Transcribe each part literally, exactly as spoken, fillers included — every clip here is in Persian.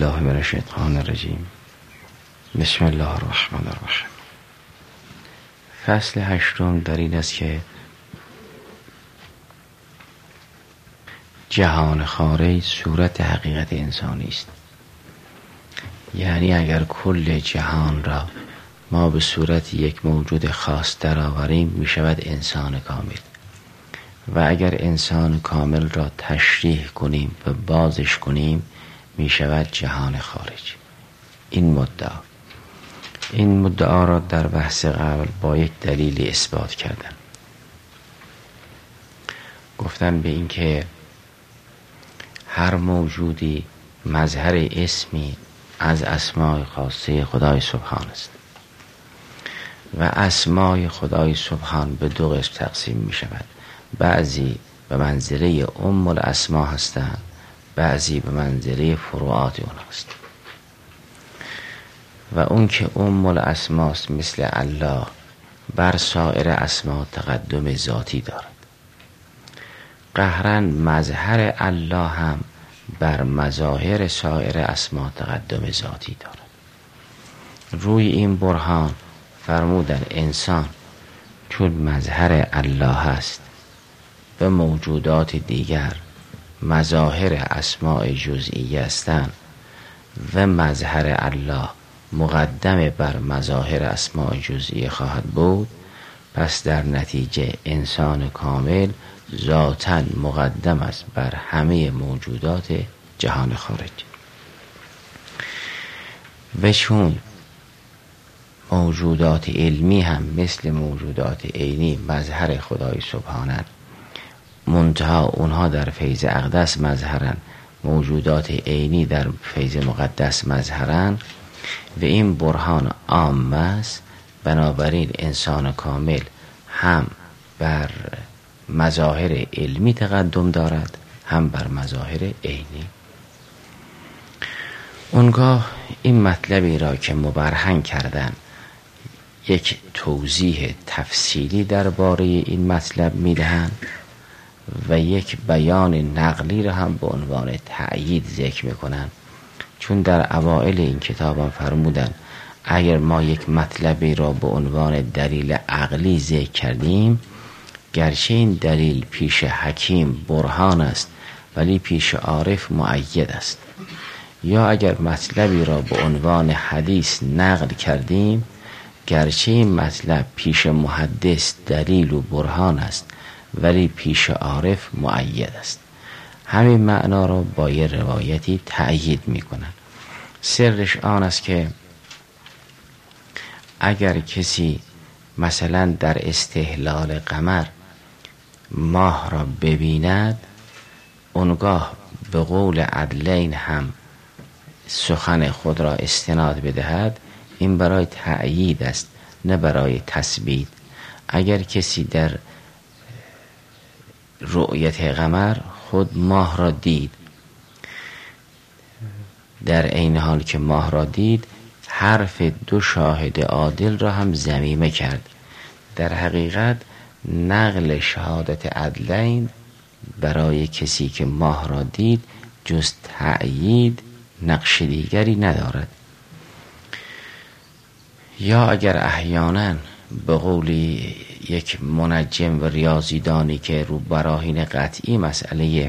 بالله من الشیطان الرجیم. بسم الله الرحمن الرحیم. فصل هشتم در این است که جهان خارج صورت حقیقت انسانی است. یعنی اگر کل جهان را ما به صورت یک موجود خاص درآوریم می شود انسان کامل، و اگر انسان کامل را تشریح کنیم و بازش کنیم می شود جهان خارج. این مدعا این مدعا را در بحث قبل با یک دلیل اثبات کردن. گفتن به این که هر موجودی مظهر اسمی از اسماء خاصه خدای سبحان است و اسماء خدای سبحان به دو قسم تقسیم می شود. بعضی به منزله ام الاسما هستند، بعضی به منزله فروعات اون هست. و اون که ام الاسماست مثل الله بر سایر اسما تقدم ذاتی دارد. قهرن مظهر الله هم بر مظاهر سایر اسما تقدم ذاتی دارد. روی این برهان فرمودن انسان چون مظهر الله هست و موجودات دیگر مظاهر اسماء جزئی هستند و مظهر الله مقدم بر مظاهر اسماء جزئی خواهد بود، پس در نتیجه انسان کامل ذاتاً مقدم است بر همه موجودات جهان خارج. و چون موجودات علمی هم مثل موجودات عینی مظهر خدای سبحانه، منتها اونها در فیض اقدس مظهرن، موجودات عینی در فیض مقدس مظهرن و این برهان عام است. بنابراین انسان کامل هم بر مظاهر علمی تقدم دارد هم بر مظاهر عینی. اونگاه این مطلبی را که مبرهن کردن یک توضیح تفصیلی درباره این مطلب میدهند و یک بیان نقلی را هم به عنوان تأیید ذکر میکنن. چون در اوائل این کتاب هم فرمودن اگر ما یک مطلبی را به عنوان دلیل عقلی ذکر کردیم، گرچه این دلیل پیش حکیم برهان است ولی پیش عارف مؤید است. یا اگر مطلبی را به عنوان حدیث نقل کردیم، گرچه این مطلب پیش محدث دلیل و برهان است ولی پیش عارف مؤید است. همین معنا را با یه روایتی تأیید میکنن. سرش آن است که اگر کسی مثلا در استهلال قمر ماه را ببیند، اونگاه به قول عدلین هم سخن خود را استناد بدهد، این برای تأیید است نه برای تثبیت. اگر کسی در رؤیت قمر خود ماه را دید، در عین حال که ماه را دید حرف دو شاهد عادل را هم ضمیمه کرد. در حقیقت نقل شهادت عدلین برای کسی که ماه را دید جز تأیید نقش دیگری ندارد. یا اگر احیانا به قولی یک منجم و ریاضیدانی که رو براهین قطعی مسئله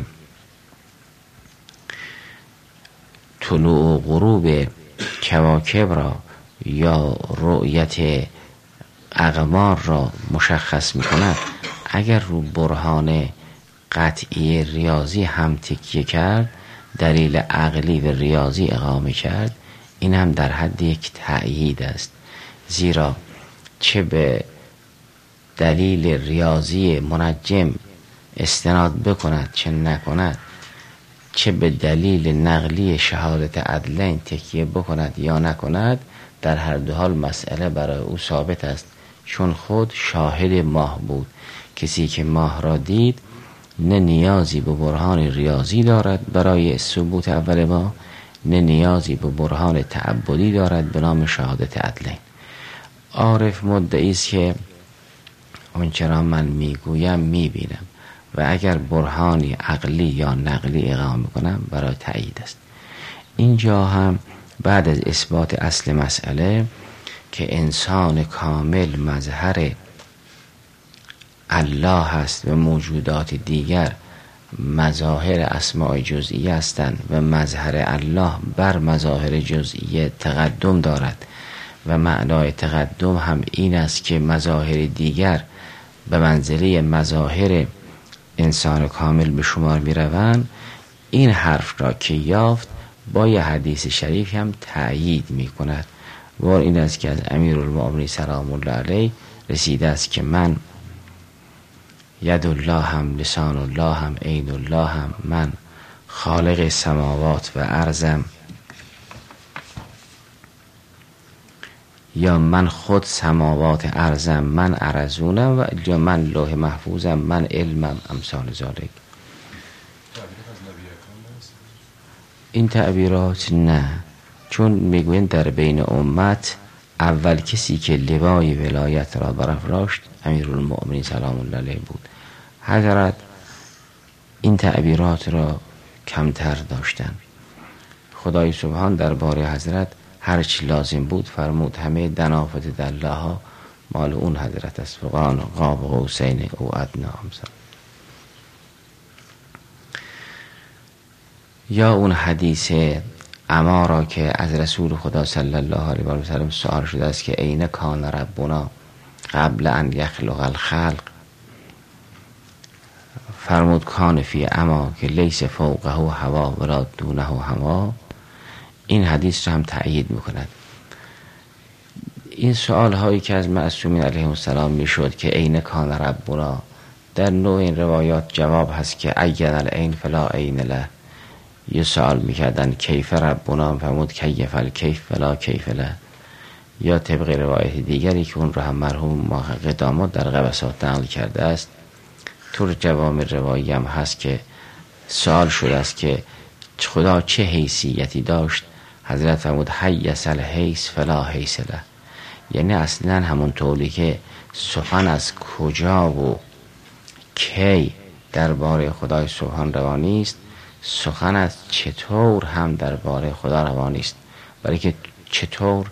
طلوع و غروب کواکب را یا رؤیت اقمار را مشخص می کند، اگر رو برهان قطعی ریاضی هم تکیه کرد، دلیل عقلی و ریاضی اقامه کرد، این هم در حد یک تأیید است. زیرا چه به دلیل ریاضی منجم استناد بکند چه نکند، چه به دلیل نقلی شهادت عدلین تکیه بکند یا نکند، در هر دو حال مسئله برای او ثابت است، چون خود شاهد ماه بود. کسی که ماه را دید نه نیازی به برهان ریاضی دارد برای ثبوت اول ماه، نه نیازی به برهان تعبدی دارد به نام شهادت عدلین. عارف مدعی است که آنچه را من میگویم میبینم و اگر برهانی عقلی یا نقلی اقامه کنم برای تأیید است. اینجا هم بعد از اثبات اصل مسئله که انسان کامل مظهر الله هست و موجودات دیگر مظاهر اسماء جزئیه هستند و مظهر الله بر مظاهر جزئیه تقدم دارد و معنای تقدم هم این است که مظاهر دیگر به منزله مظاهر انسان کامل به شمار می روند. این حرف را که یافت با یه حدیث شریف هم تأیید می کند و این است که از امیرالمؤمنین سلام الله علیه رسیده است که من ید الله هم، لسان الله هم، عین الله هم، من خالق سماوات و ارضم، یا من خود سماوات ارضم، من ارزونم و یا من لوح محفوظم، من علمم، امثال ذالک. این تعبیرات نه، چون میگوین در بین امت اول کسی که لوای ولایت را برافراشت امیرالمؤمنین سلام الله علیه بود. حضرت این تعبیرات را کمتر داشتند. خدای سبحان درباره حضرت هرچی لازم بود فرمود همه دنافت دله ها مال اون حضرت است. فقان قاب قوسین او ادنا امثال. یا اون حدیث اما را که از رسول خدا صلی الله علیه و سلم سوال شده است که این کان ربنا قبل ان یخلق الخلق، فرمود کان فی اما که لیس فوقه هوا ولا دونه هوا. این حدیث را هم تأیید میکند. این سوال هایی که از معصومین علیهم السلام میشد که عین کان ربنا، در نوع این روایات جواب هست که عین العین فلا عین له. یه سوال میکردن کیف ربنا، فرمود کیف الکیف فلا کیف له. یا طبق روایت دیگری که اون را هم مرحوم محقق داماد در قبسات نقل کرده است، طور جوامع روایی هم هست که سوال شده است که خدا چه حیثیتی داشت، حضرت فرمود حیث الحیث فلا حیث له. یعنی اصلا همون طوری که سخن از کجا و کی درباره خدای سبحان روانی است، سخن از چطور هم درباره خدا روانی است. برای که چطور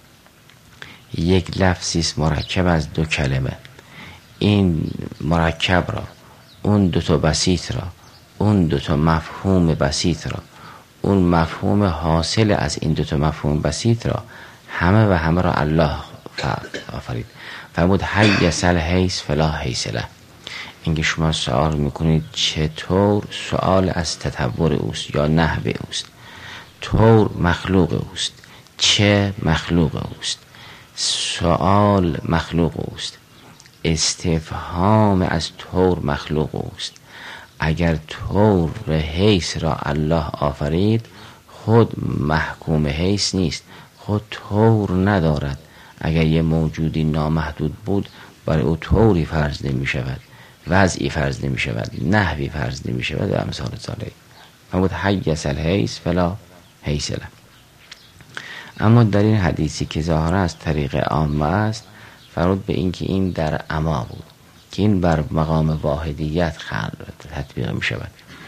یک لفظی است مرکب از دو کلمه، این مرکب را، اون دو تا بسیط را، اون دو تا مفهوم بسیط را، اون مفهوم حاصل از این دو تا مفهوم بسیط را همه و همه را الله آفرید. فرمود حیث الحیث فلا حیث له. اینکه شما سوال میکنید چطور، سوال از تطور اوست یا نحو اوست. طور مخلوق اوست، چه مخلوق اوست، سوال مخلوق اوست، استفهام از طور مخلوق اوست. اگر طور و حیث را الله آفرید، خود محکوم حیث نیست، خود طور ندارد. اگر یه موجودی نامحدود بود برای او طوری فرض نمی شود، وضعی فرض نمی شود، نحوی فرض نمی شود و امثال ذالک. فرمود حیث الحیث فلا حیث له. اما در این حدیثی که ظاهرا از طریق عامه است، فرمود به این که این در اما بود که این بر مقام واحدیت تطبیق می شود.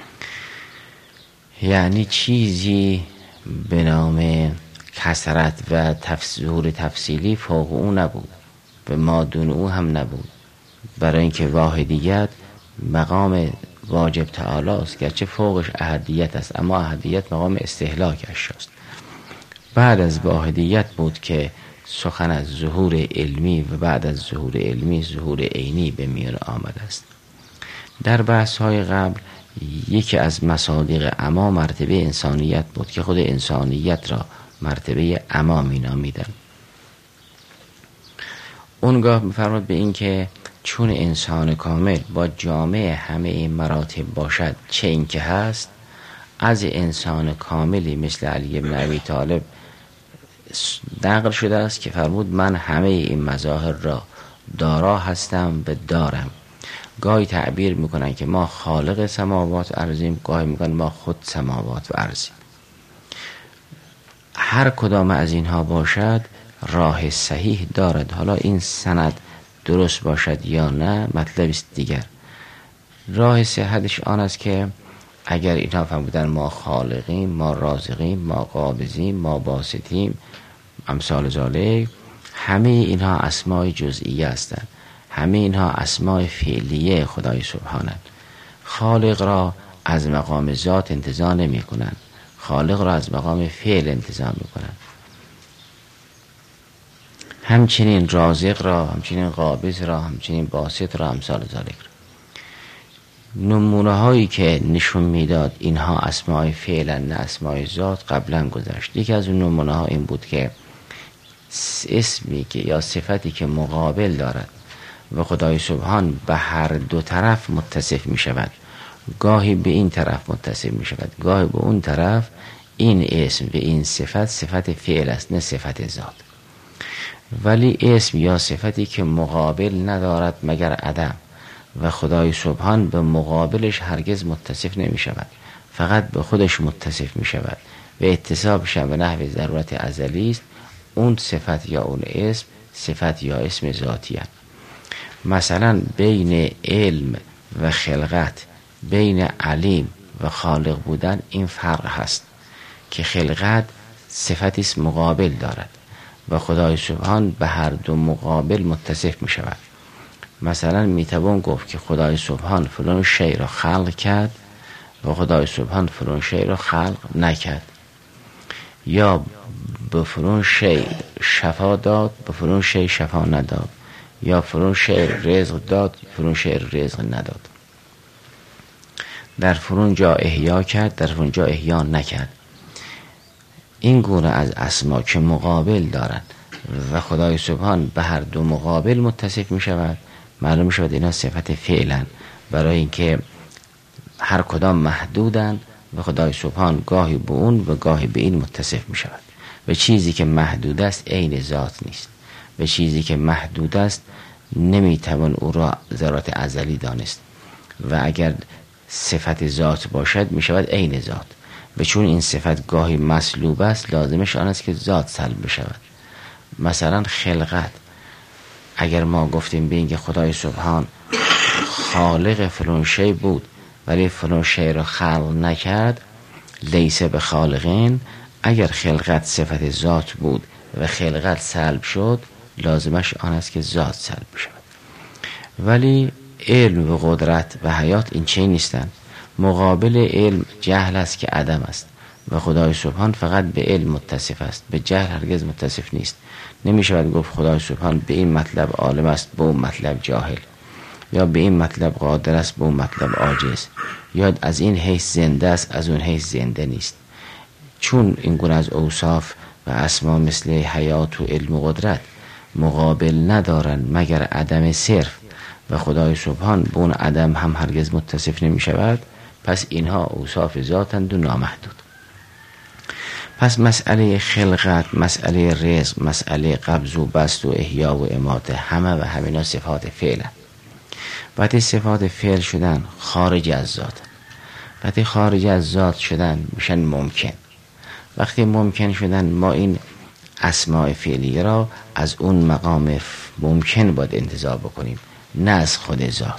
یعنی چیزی به نام کثرت و ظهور تفصیلی فوق او نبود، به مادون او هم نبود. برای اینکه واحدیت مقام واجب تعالی است، گرچه فوقش احدیت است، اما احدیت مقام استهلاک اشیاست. بعد از واحدیت بود که سخن از ظهور علمی و بعد از ظهور علمی ظهور عینی به میان آمده است. در بحث های قبل یکی از مصادیق اما مرتبه انسانیت بود که خود انسانیت را مرتبه اما می نامیدن. اونگاه می‌فرماد به این که چون انسان کامل با جامعه همه این مراتب باشد، چه این که هست، از انسان کاملی مثل علی بن ابی طالب نقل شده است که فرمود من همه این مظاهر را دارا هستم و دارم. گاهی تعبیر میکنن که ما خالق سماوات ارضیم، گاهی میگن ما خود سماوات و ارضیم. هر کدام از اینها باشد راه صحیح دارد. حالا این سند درست باشد یا نه مطلب است دیگر. راه صحتش آن است که اگر اینها فرمودن ما خالقیم، ما رازقیم، ما قابضیم، ما باسطیم، امثال ذالک، همه اینها اسماء جزئیه هستند. همه اینها اسماء فعلیه خدای سبحانه. خالق را از مقام ذات انتزاع نمی کنند، خالق را از مقام فعل انتزاع می کنند. همچنین رازق را، همچنین قابض را، همچنین باسط را، امثال ذالک را. نمونه هایی که نشون میداد اینها اسماء فعلا نه اسماء ذات قبلا گذشت. یکی از اون نمونه ها این بود که اسمی که یا صفتی که مقابل دارد و خدای سبحان به هر دو طرف متصف می شود، گاهی به این طرف متصف می شود، گاهی به اون طرف، این اسم و این صفت صفت فعل است نه صفت ذات. ولی اسم یا صفتی که مقابل ندارد مگر عدم و خدای سبحان به مقابلش هرگز متصف نمی شود، فقط به خودش متصف می شود و اتصافش به نحو ضرورت ازلی است، اون صفت یا اون اسم صفت یا اسم ذاتی است. مثلا بین علم و خلقت، بین علیم و خالق بودن این فرق هست که خلقت صفتی است مقابل دارد و خدای سبحان به هر دو مقابل متصف می شود. مثلا می توان گفت که خدای سبحان فلان شیء را خلق کرد و خدای سبحان فلان شیء را خلق نکرد، یا به فلان شیء شفا داد به فلان شیء شفا نداد، یا فلان شیء رزق داد فلان شیء رزق نداد، در فلان جا احیا کرد در فلان جا احیا نکرد. این گونه از اسما که مقابل دارند و خدای سبحان به هر دو مقابل متصف می شود، معلوم شود اینا صفت فعلا، برای اینکه هر کدام محدودند و خدای سبحان گاهی به اون و گاهی به این متصف می شود. و چیزی که محدود است عین ذات نیست و چیزی که محدود است نمی توان او را ضرورت ازلی دانست و اگر صفت ذات باشد می شود عین ذات و چون این صفت گاهی مسلوب است لازمش آن است که ذات سلب بشود. مثلا خلقت، اگر ما گفتیم به اینکه خدای سبحان خالق فلان شیء بود ولی فلان شیء را خلق نکرد، لیس به خالقین، اگر خلقت صفت ذات بود و خلقت سلب شد لازمش آن است که ذات سلب بشود. ولی علم و قدرت و حیات این چه نیستند. مقابل علم جهل است که عدم است و خدای سبحان فقط به علم متصف است، به جهل هرگز متصف نیست. نمی شود گفت خدای سبحان به این مطلب عالم است به اون مطلب جاهل، یا به این مطلب قادر است به اون مطلب عاجز، یا از این حیث زنده است از اون حیث زنده نیست. چون این گونه از اوصاف و اسما مثل حیات و علم و قدرت مقابل ندارند مگر عدم صرف و خدای سبحان به اون عدم هم هرگز متصف نمی شود، پس اینها اوصاف ذاتند و نامحدود. پس مسئله خلقت، مسئله رزق، مسئله قبض و بسط و احیا و اماته، همه و همینا صفات فعلن. وقتی صفات فعل شدن خارج از ذات، وقتی خارج از ذات شدن میشن ممکن. وقتی ممکن شدن ما این اسماء فعلیه را از اون مقام ممکن باید انتزاع بکنیم نه از خود ذات.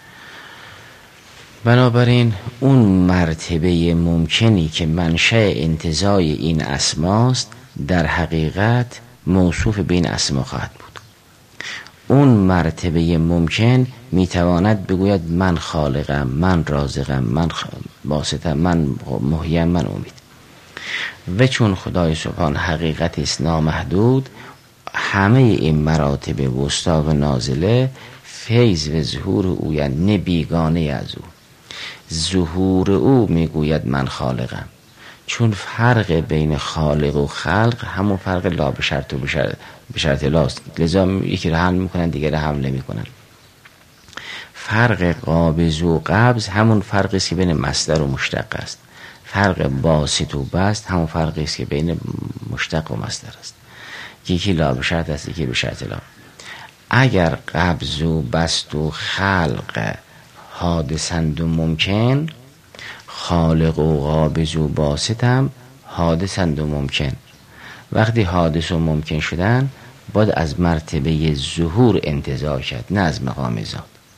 بنابراین اون مرتبه ممکنی که منشأ انتزاع این اسماست در حقیقت موصوف به این اسما خواهد بود. اون مرتبه ممکن میتواند بگوید من خالقم، من رازقم، من باسطم، من محیم، من امید. و چون خدای سبحان حقیقت است نامحدود، همه این مراتب وسطا و نازله فیض و ظهور او یعنی بیگانه از او. ظهور او میگوید من خالقم، چون فرق بین خالق و خلق همون فرق لا به شرط و به شرط لاست، لذا یکی را حمل میکنن دیگه را حمل نمیکنن. فرق قابض و قبض همون فرقی است که بین مصدر و مشتق است. فرق باسط و بسط همون فرقی است که بین مشتق و مصدر است. یکی لا به شرط است یکی به شرط لا. اگر قبض و بسط و خلق حادثند و ممکن، خالق و قابض و باسط هم حادثند و ممکن. وقتی حادث و ممکن شدن باید از مرتبه ظهور انتزاع کرد نه از مقام ذات.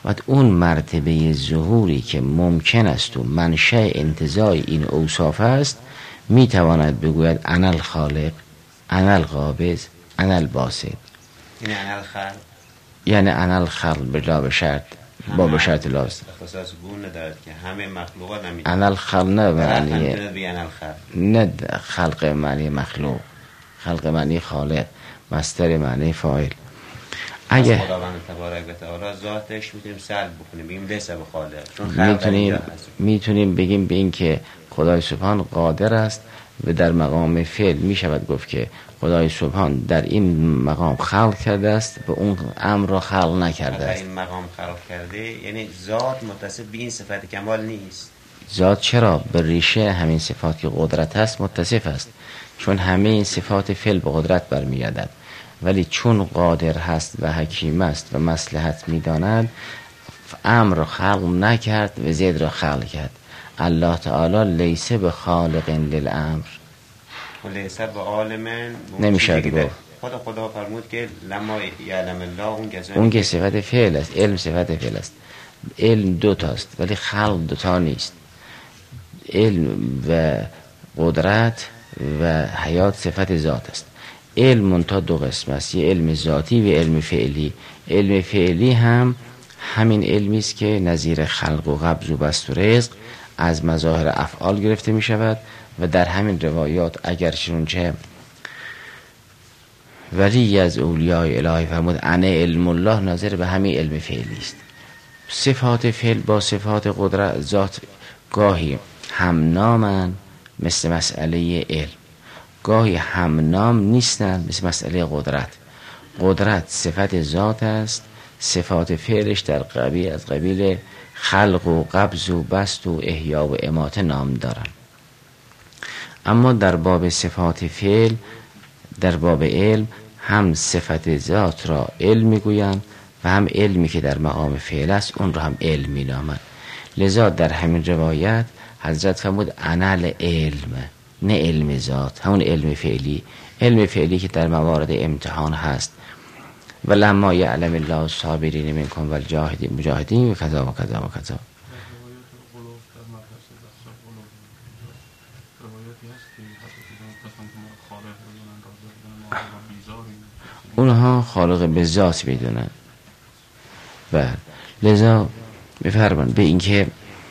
و اون مرتبه ظهوری که ممکن است و منشأ انتزاع این اوصاف است میتواند بگوید انا الخالق، انا القابض، انا الباسط. یعنی انا الخلق، یعنی انا الخلق بلا به شرط با به شرط لاست اختصاص گونه دارد که همه مخلوقات نمیدونن. انا الخلق نه معنی انا الخلق، نه خلق معنی مخلوق، خلق معنی خالق، مصدر معنی فاعل. اگه خداوند تبارک و تعالی ذاتش میتونیم سلب بکنیم بگیم لیس بخالق، چون خلق میتونیم میتونیم بگیم به این که خدای سبحان قادر است و در مقام فعل میشود گفت که خدای سبحان در این مقام خلق کرده است و اون امر را خلق نکرده است. در این مقام خلق کرده یعنی ذات متصف به این صفت کمال نیست. ذات چرا؟ به ریشه همین صفات که قدرت است متصف است، چون همه این صفات فعل به قدرت برمیگردد، ولی چون قادر هست و حکیم است و مصلحت میداند امر را خلق نکرد و زید را خلق کرد. الله تعالی لیس به خالق للامر و لیس به عالم نمیشه گفت. خدا خدا فرمود که لما یعلم الله اون کسانی اون که صفت فعل است، علم صفت فعل است. علم دو تاست ولی خلق دو تا نیست. علم و قدرت و حیات صفت ذات است. علم منتها دو قسم است، یه علم ذاتی و علم فعلی. علم فعلی هم همین علمی است که نظیر خلق و قبض و بسط و رزق از مظاهر افعال گرفته می شود و در همین روایات اگر چنانچه ولی از اولیای الهی فرمود انا علم الله، ناظر به همین علم فعلی است. صفات فعل با صفات قدرت ذات گاهی همنامن مثل مسئله علم، گاهی همنام نیستند مثل مسئله قدرت. قدرت صفت ذات است، صفات فعلش در قبیل از قبیل خلق و قبض و بسط و احیا و اماته نام دارن. اما در باب صفات فعل، در باب علم، هم صفت ذات را علم میگویند و هم علمی که در مقام فعل است اون را هم علم مینامند. لذا در همین روایت حضرت فرمود انا العلم، نه علم ذات، همون علم فعلی، علم فعلی که در موارد امتحان هست. و لما یعلم الله الصابرین منکم و الجاهدین مجاهدین و کذا و کذا و کذا. اونها خالق به ذات میدونن و لذا میفرمان به اینکه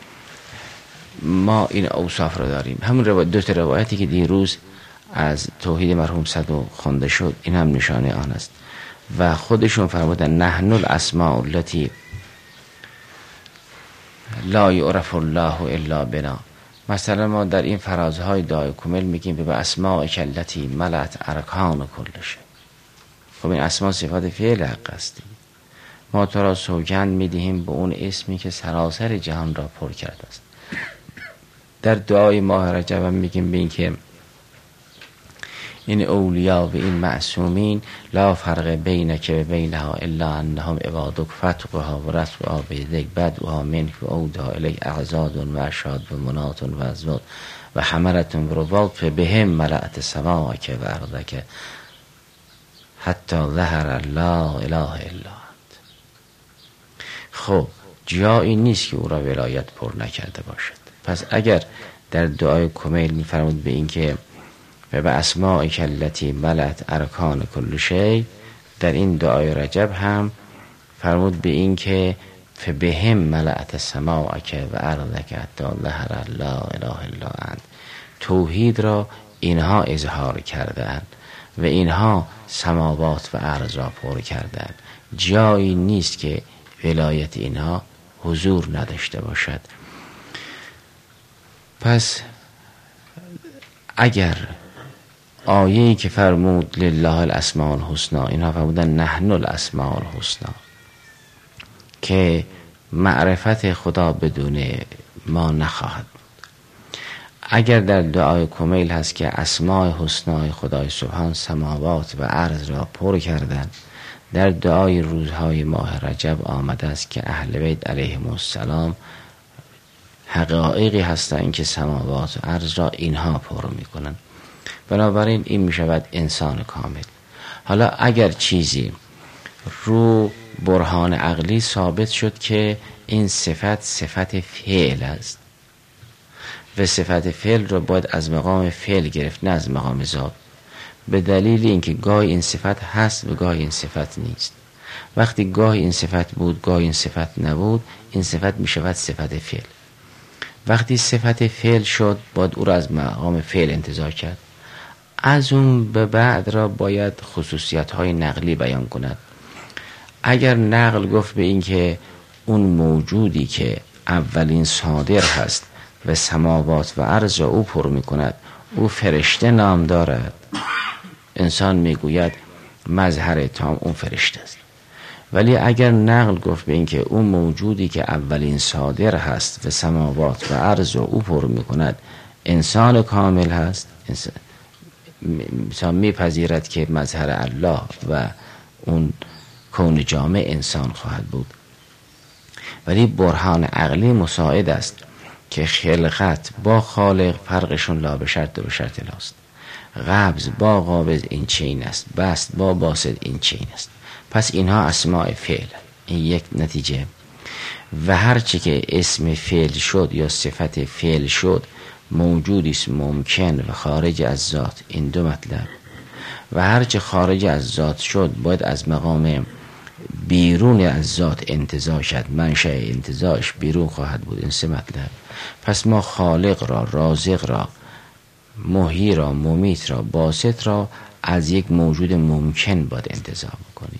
ما این اوصاف را داریم. همون روایت، دو تا روایتی که دیروز از توحید مرحوم صدوق خوانده شد این هم نشانه آن است و خودشون فرمودن نحن الاسماء التي لا یعرف الله الا بنا. مثلا ما در این فرازهای دعای کامل میگیم به اسماء التي ملأت ارکان کل شیء. خب این اسماء صفات فعل حق است. ما تو را سوگند میدهیم به اون اسمی که سراسر جهان را پر کرده است. در دعای ماه رجب هم میگیم به این که این اولیا و این معصومین لا فرق بینک و بینها الا انهم عبادک فتقها و رتقها بیدک بدوها منک و اودها الیک اعزاد و اشاد و منات و ازواد و حمرت و رباط بهم ملأت سماک و ارضک حتی ظهر لا اله الا انت. خب جایی نیست که او را ولایت پر نکرده باشد. پس اگر در دعای کمیل میفرمود به این که و به اسماء التي ملأت ارکان کل شیء، در این دعای رجب هم فرمود به این که فبهم ملأت سماعک و ارضک حتی ظهر لا اله الا انت. توحید را اینها اظهار کردند و اینها سماوات و ارض را پر کردند. جایی نیست که ولایت اینها حضور نداشته باشد. پس اگر آیه‌ای که فرمود لله الاسماء الحسنی، اینها فرمودن نحن الاسماء الحسنی، که معرفت خدا بدون ما نخواهد بود. اگر در دعای کمیل هست که اسماء حسنی خدای سبحان سماوات و ارض را پر کردن، در دعای روزهای ماه رجب آمده است که اهل بیت علیهم السلام حقایقی هستند که سماوات و ارض را اینها پر میکنن. بنابراین این میشود انسان کامل. حالا اگر چیزی رو برهان عقلی ثابت شد که این صفت صفت فعل است و صفت فعل را باید از مقام فعل گرفت، نه از مقام ذات، به دلیل اینکه گاهی این صفت هست و گاهی این صفت نیست. وقتی گاهی این صفت بود گاهی این صفت نبود، این صفت می شود صفت فعل. وقتی صفت فعل شد باید او را از مقام فعل انتزاع کرد. از اون به بعد را باید خصوصیت های نقلی بیان کند. اگر نقل گفت به این که اون موجودی که اولین صادر هست و سماوات و ارض را او پر می کند او فرشته نام دارد، انسان می گوید مظهر تام اون فرشته است. ولی اگر نقل گفت به این که اون موجودی که اولین صادر هست و سماوات و ارض را او پر می کند انسان کامل هست، انسان می پذیرد که مظهر الله و اون کون جامع انسان خواهد بود. ولی برهان عقلی مساعد است که خلقت با خالق فرقشون لا به شرط و شرط لاست. قبض با قابض این چین است، بست با باسط این چین است. پس اینها اسماء فعل. این یک نتیجه. و هرچی که اسم فعل شد یا صفت فعل شد موجودی است ممکن و خارج از ذات، این دو مطلب. و هرچی خارج از ذات شد باید از مقام بیرون از ذات انتزاع شد، منشأ انتزاعش بیرون خواهد بود، این سه مطلب. پس ما خالق را، رازق را، محیی را، ممیت را، باسط را از یک موجود ممکن باید انتزاع بکنیم.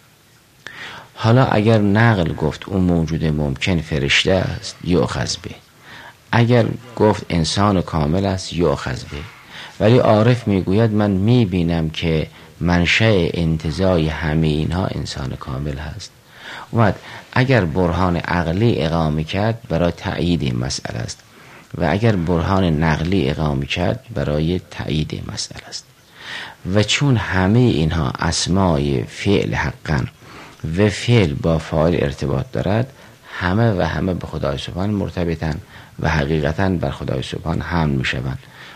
حالا اگر نقل گفت اون موجود ممکن فرشته است یؤخذ به، اگر گفت انسان کامل است یؤخذ به. ولی عارف میگوید من میبینم که منشأ انتزاع همه اینها انسان کامل هست. اومد اگر برهان عقلی اقامه کرد برای تأیید این مسئله است و اگر برهان نقلی اقامه کرد برای تأیید این مسئله است. و چون همه اینها اسمای فعل حقا و فعل با فاعل ارتباط دارد، همه و همه به خدای سبحان مرتبطن و حقیقتا بر خدای سبحان حمل می شوند.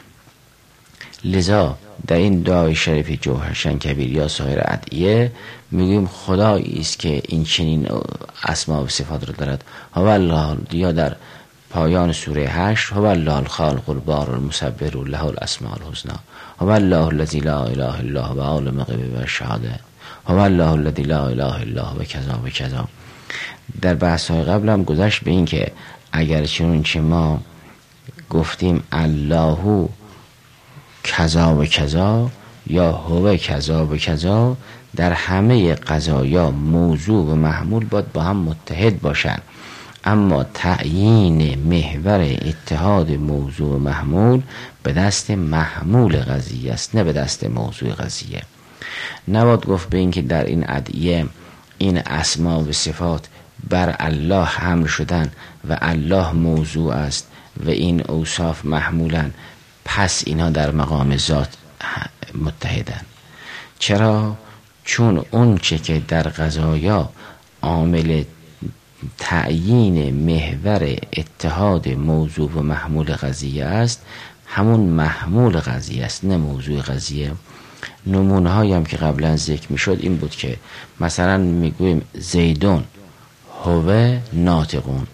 لذا در این دعای شریف جوهرشن کبیر یا سایر ادعیه میگویم خدایی است که این چنین اسما و صفات رو دارد. هو الله، یا در پایان سوره هشت هو الله الخالق البار المصور له الاسماء الحسنى، هو الله الذی لا اله الا هو عالم الغیب و الشهاده، هو الله الذی لا اله الا هو کذا و کذا. در بحث های قبل هم گذشت به این که اگر چون چه ما گفتیم الله کذا و کذا یا هو کذا و کذا، در همه قضایا موضوع و محمول باید با هم متحد باشند. اما تعیین محور اتحاد موضوع و محمول به دست محمول قضیه است، نه به دست موضوع قضیه. نباید گفت به این که در این ادعیه این اسما و صفات بر الله حمل شدن و الله موضوع است و این اوصاف محمولن، پس اینا در مقام ذات متحدن. چرا؟ چون اون چه که در قضایا عامل تعیین محور اتحاد موضوع و محمول قضیه است همون محمول قضیه است، نه موضوع قضیه. نمونه هایی هم که قبلا ذکر می شد این بود که مثلا میگویم زیدون هو ناطقون،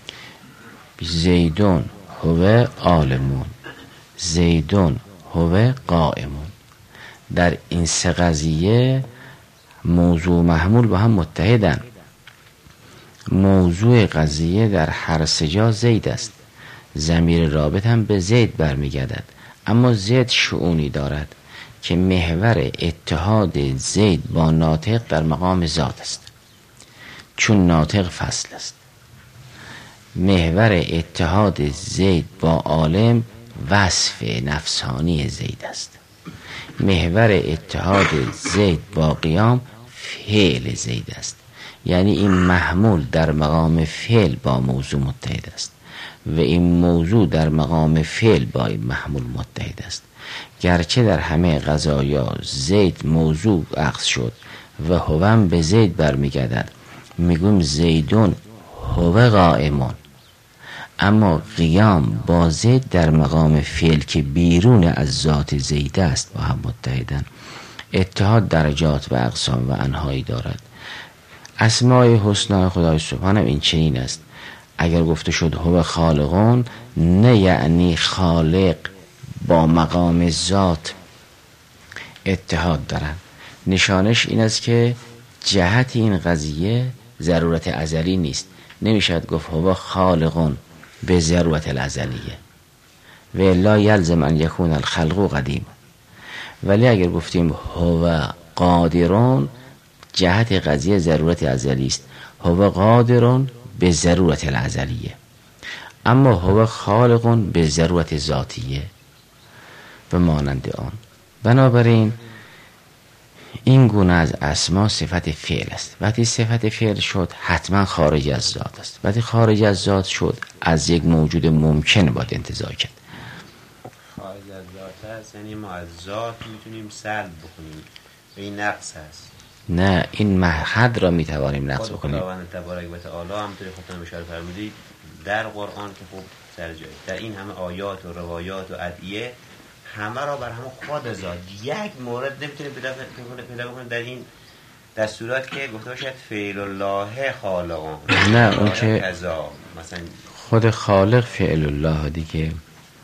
زیدون هو عالمون، زیدون هو قائمون. در این سه قضیه موضوع و محمول با هم متحدن. موضوع قضیه در هر سه جا زید است، ضمیر رابط هم به زید برمیگردد، اما زید شؤونی دارد که محور اتحاد زید با ناطق در مقام ذات است، چون ناطق فصل است. محور اتحاد زید با عالم وصف نفسانی زید است. محور اتحاد زید با قیام فعل زید است. یعنی این محمول در مقام فعل با موضوع متحد است و این موضوع در مقام فعل با این محمول متحد است. گرچه در همه قضایا زید موضوع اخذ شد و هوم به زید برمیگردد، میگویم زیدون هو قائمون، اما قیام با زید در مقام فعل که بیرون از ذات زید است با هم متحدن. اتحاد درجات و اقسام و انهایی دارد. اسمای حسنا خدای سبحان هم این چنین است. اگر گفته شد هو خالقون، نه یعنی خالق با مقام ذات اتحاد دارن. نشانش این است که جهت این قضیه ضرورت ازلی نیست. نمیشد گفت هو خالقون به ضرورت الازلیه و لا یلزم ان یکون الخلق قدیم. ولی اگر گفتیم هو قادرون، جهت قضیه ضرورت ازلی است. هو قادرون به ضرورت الازلیه، اما هو خالقون به ضرورت ذاتیه و مانند آن. بنابراین این گونه از اسما صفت فعل است. وقتی صفت فعل شد حتما خارج از ذات است. وقتی خارج از ذات شد از یک موجود ممکن باید انتزاع کرد. خارج از ذات است یعنی ما از ذات میتونیم سلب بکنیم و این نقص است. نه، این محد را میتوانیم نقص بکنیم. خداوند تبارک و تعالی همونطوری خودتون اشاره فرمودید در قرآن که خوب سر جای در این همه آیات و روایات و ادعیه همه را بر همه خود ذات، یک مورد نمیتونیم پیدا بکنیم در این دستورات که گفته باشد فعل الله خالقان. نه، اون که مثلا خود خالق فعل الله دیگه،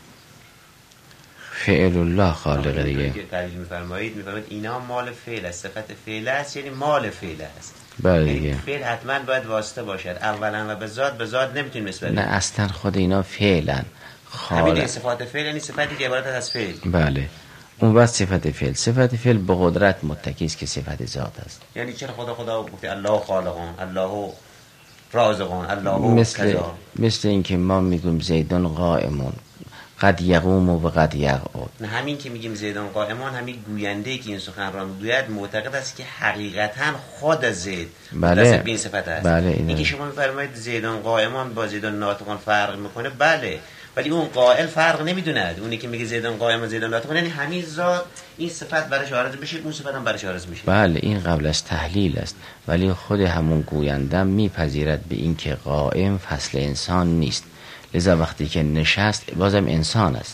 فعل الله خالق دیگه. که تعریف می‌فرمایید می‌فرمایید اینا مال فعل است، صفت فعل است یعنی مال فعل است. بله دیگه. فعل حتما باید واسطه باشد اولا و به ذات، به ذات نمیتونیم نسبت بدیم. نه اصلا خود اینا فعلن. همین صفات فعل یعنی صفتی که عبارت از فعل. بله. اون وقت صفت فعل، صفت فعل به قدرت متکی است که صفت ذات است. یعنی چرا خدا خدا گفته الله خالقون، الله رازقون، الله مثل کذا. مثل اینکه ما میگیم زیدون قائمون قد یقوم و قد یقعد. نه همین که میگیم زیدون قائمان، همین گوینده که این سخن را میگوید معتقد است که حقیقتا خود زید بله. به این صفت است. بله. این که شما میفرمایید زیدون قائمان با زیدون ناطقان فرق میکنه، بله، ولی اون قائل فرق نمیدوند. اونی که میگه زیدون قائم و زیدون ناطقان یعنی همین ذات این صفت برش عارض بشه، اون صفت هم برش عارض میشه. بله، این قبل از تحلیل است. ولی خود همون گوینده میپذیرد به این که قائم فصل انسان نیست، لذا وقتی که نشست بازم انسان است،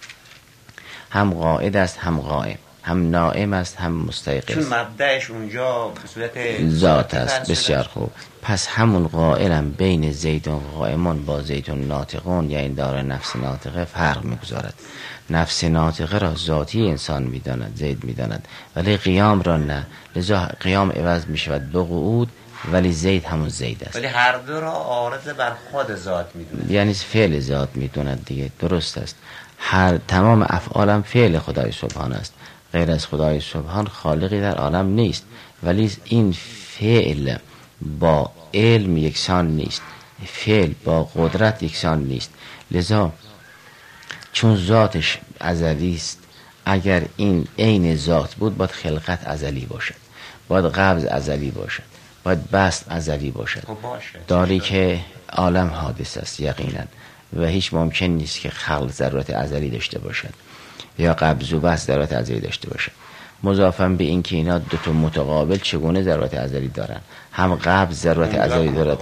هم قائد است هم قائم، هم نائم است هم مستيقظ، چون مبدأش اونجا به صورت ذات است. بسیار خوب. پس همون قائلم بین زیدون قائمون با زیدون ناطقون یعنی داره نفس ناطقه فرق میگذارد. نفس ناطقه را ذاتی انسان میداند، زید میداند، ولی قیام را نه. لذا قیام عوض میشود به قعود، ولی زید همون زید است. ولی هر دو را عارض بر خود ذات میدونه، یعنی فعل ذات میدوند دیگه. درست است. هر تمام افعالم فعل خدای سبحان است. غیر از خدای سبحان خالقی در عالم نیست، ولی این فعل با علم یکسان نیست، فعل با قدرت یکسان نیست. لذا چون ذاتش ازلی است، اگر این عین ذات بود باید خلقت ازلی باشد، باید قبض ازلی باشد، باید بسط ازلی باشد. داری که عالم حادث است یقینا و هیچ ممکن نیست که خلق ضرورت ازلی داشته باشد یا قبض و بسط ضرورت ازلی داشته باشد. مضافاً به این که اینا دو تا متقابل چگونه ضرورت ازلی دارن؟ هم قبض ضرورت ازلی دارد.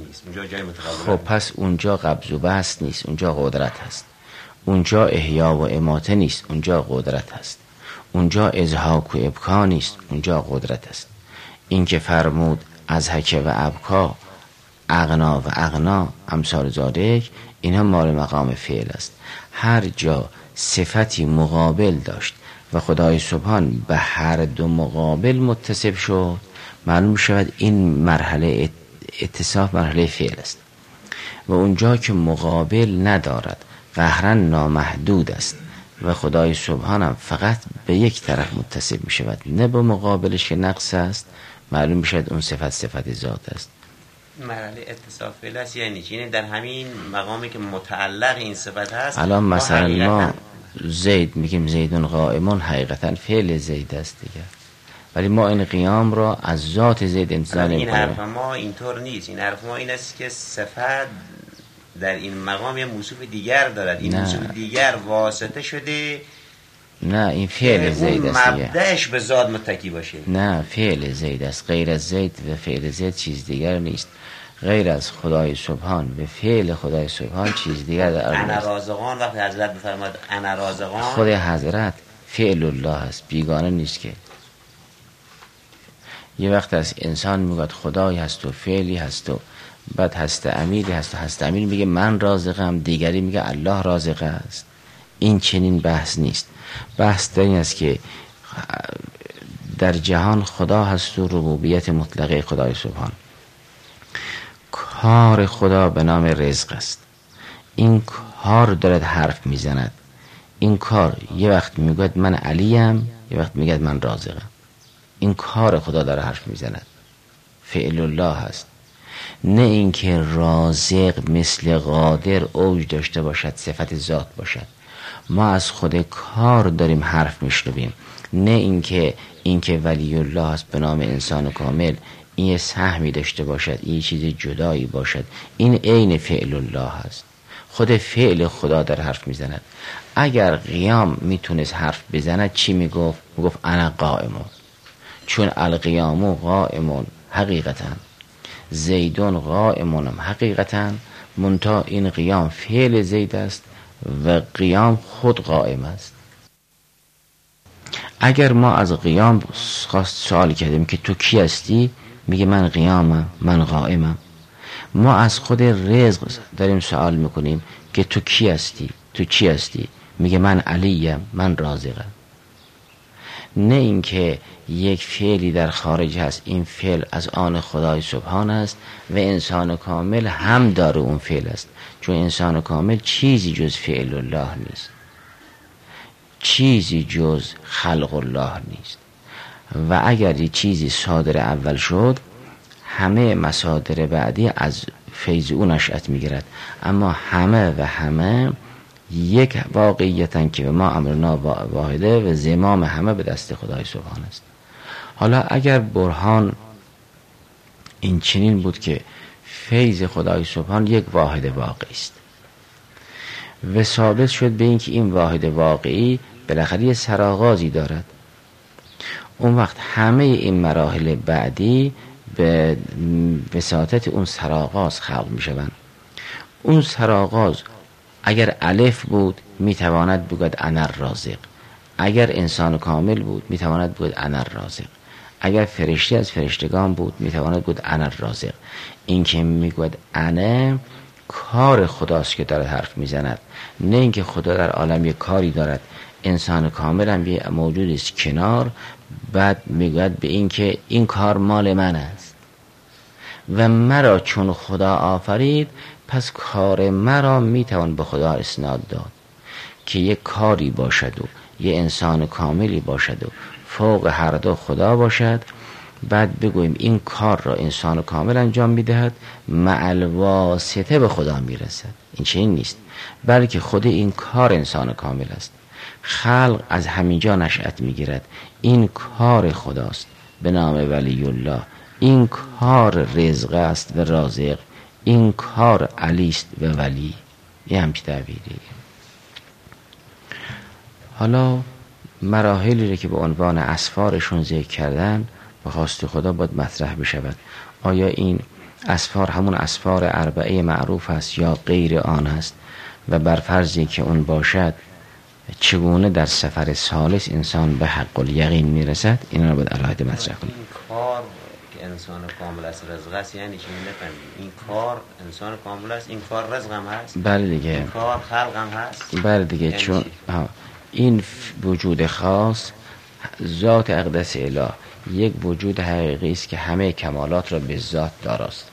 خب پس اونجا قبض و بسط نیست، اونجا قدرت هست. اونجا احیا و اماته نیست، اونجا قدرت هست. اونجا ازهاک و ابکا نیست، اونجا قدرت است. این که فرمود از حکه و ابکا اغنا و اغنا امثال ذالک، اینا مال مقام فعل است. هر جا صفتی مقابل داشت و خدای سبحان به هر دو مقابل متصف شد، معلوم شود این مرحله اتصاف مرحله فعل است. و اونجا که مقابل ندارد قهرا نامحدود است و خدای سبحان هم فقط به یک طرف متصف می شود، نه به مقابلش که نقص است، معلوم می شود اون صفت صفت ذات است. مرحله اتصاف فعل است یعنی چی؟ یعنی در همین مقامی که متعلق این صفت هست. الان مثلا ما زید میگیم زیدون قائمون، حقیقتا فعل زید است دیگه، ولی ما این قیام را از ذات زید انتظار نمی کنیم. این حرف ما اینطور نیست. این حرف ما این است که صفت در این مقام یه موصوف دیگر دارد. این موصوف دیگر واسطه شده. نه، این فعل زید است دیگه. مبدأش به ذات متکی باشه. نه، فعل زید است. غیر از زید و فعل زید چیز دیگر نیست. غیر از خدای سبحان و فعل خدای سبحان چیز دیگر در عالم انا است. رازقان وقتی حضرت بفرماد انا رازقان، خود حضرت فعل الله است، بیگانه نیست که. یه وقت از انسان میگه خدایی هست و فعلی هست و بعد هست امیری هست و هست امیر میگه من رازقم، دیگری میگه الله رازق است. این چنین بحث نیست. بحث در این است که در جهان خدا هست و ربوبیت مطلقه خدای سبحان. کار خدا به نام رزق است. این کار دارد حرف میزند. این کار یه وقت میگوید من علیم، یه وقت میگوید من رازقم. این کار خدا داره حرف میزند، فعل الله هست. نه اینکه رازق مثل قادر اوج داشته باشد، صفت ذات باشد. ما از خود کار داریم حرف میشنویم. نه اینکه اینکه ولی الله است به نام انسان کامل، این یه سهمی داشته باشد، این چیز جدایی باشد. این عین فعل الله هست. خود فعل خدا در حرف میزند. اگر قیام میتونست حرف بزند چی میگفت؟ میگفت انا قائمون، چون القیام قائمون حقیقتا، زیدون قائمون هم حقیقتا، منتها این قیام فعل زید است و قیام خود قائم است. اگر ما از قیام خواست سوال کردیم که تو کی هستی، میگه من قیامم، من قائمم. ما از خود رزق داریم سوال میکنیم که تو کی هستی، تو چی هستی، میگه من علیم، من رازقم. نه اینکه یک فعلی در خارج هست، این فعل از آن خدای سبحان است و انسان کامل هم داره اون فعل است، چون انسان کامل چیزی جز فعل الله نیست، چیزی جز خلق الله نیست. و اگر یه چیزی صادر اول شد، همه مصادر بعدی از فیض اون نشأت میگیرد. اما همه و همه یک واقعیتن که ما امرنا واحده و زمام همه به دست خدای سبحان است. حالا اگر برهان این چنین بود که فیض خدای سبحان یک واحد واقعی است و ثابت شد به این که این واحد واقعی بالاخره یه سرآغازی دارد، اون وقت همه این مراحل بعدی به وساطت اون سرآغاز خلق می شوند. اون سرآغاز اگر الف بود میتواند بگوید انا رازق، اگر انسان کامل بود میتواند بگوید انا رازق، اگر فرشته از فرشتگان بود میتواند بگوید انا رازق. این که میگوید انا کار خداست که داره حرف میزند، نه اینکه خدا در عالم یک کاری دارد، انسان کامل هم یه موجودی است کنار، بعد میگوید به این که این کار مال من است و مرا چون خدا آفرید پس کار مرا میتوان به خدا اسناد داد که یک کاری باشد و یه انسان کاملی باشد و فوق هر دو خدا باشد. بعد بگوییم این کار را انسان کامل انجام میدهد، مع الواسطه به خدا میرسد. این چنین نیست، بلکه خود این کار انسان کامل است. خلق از همینجا نشأت میگیرد. این کار خداست به نام ولی الله. این کار رزق است و رازق. این کار علی است و ولی. یه همچه تعبیری. حالا مراحلی رو که به عنوان اسفارشون ذکر کردن به خواست خدا باید مطرح بشود. آیا این اسفار همون اسفار اربعه معروف است یا غیر آن است؟ و بر فرضی که اون باشد چگونه در سفر ثالث انسان به حق الیقین میرسد؟ این رو باید علاوه مطرح کنیم. این کار که انسان کامل است رزق است، یعنی چی؟ نفهمید این کار انسان کامل است، این کار رزق هم هست؟ بله دیگه. این کار خلق هم هست؟ بله دیگه. یعنی چون این وجود خاص ذات اقدس اله یک وجود حقیقی است که همه کمالات را به ذات داراست.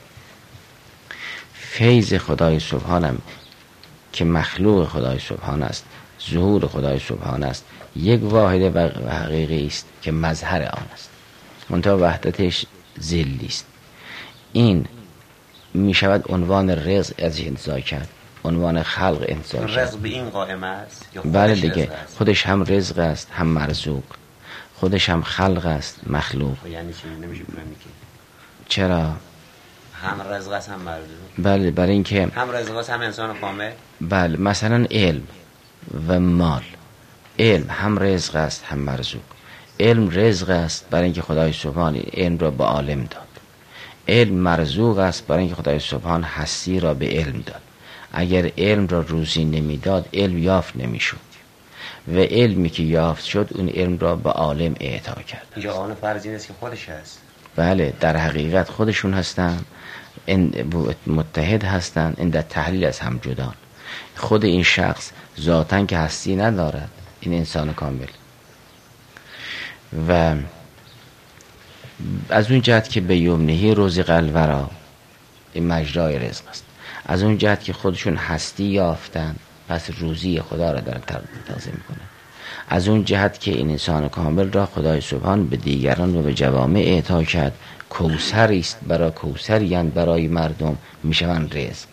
فیض خدای سبحانم که مخلوق خدای سبحان است، ظهور خدای سبحان است، یک واحد و حقیقی است که مظهر آن است، منتها وحدتش ذلی است. این می شود عنوان رزق از انتزاع کرد، عنوان خلق انتزاع کرد. رزق به این قائم است؟ بله دیگه، خودش هم رزق است هم مرزوق، خودش هم خلق است مخلوق. یعنی چی؟ نمیشه بفهمی که چرا؟ هم رزق است هم مرزوق. بله برای اینکه هم رزق است هم انسان کامل. بله مثلا علم و مال، علم هم رزق است هم مرزوق. علم رزق است برای اینکه خدای سبحان علم را به عالم داد. علم مرزوق است برای اینکه خدای سبحان هستی را به علم داد. اگر علم را روزی نمیداد علم یافت نمیشد و علمی که یافت شد اون علم را به عالم اعطا کرد. اینجا آن فرض این است که خودش هست. بله در حقیقت خودشون هستن، متحد هستن، این در تحلیل از هم جدان. خود این شخص ذاتاً که هستی ندارد، این انسان کامل، و از اون جهت که به یمنهی رزق الورا، این مجرای رزق است، از اون جهت که خودشون هستی یافتن پس روزی خدا را دارن تقسیم میکنن، از اون جهت که این انسان کامل را خدای سبحان به دیگران و به جوامع اعطا کرد، کوثری است برای کوثریان برای مردم میشوند رزق،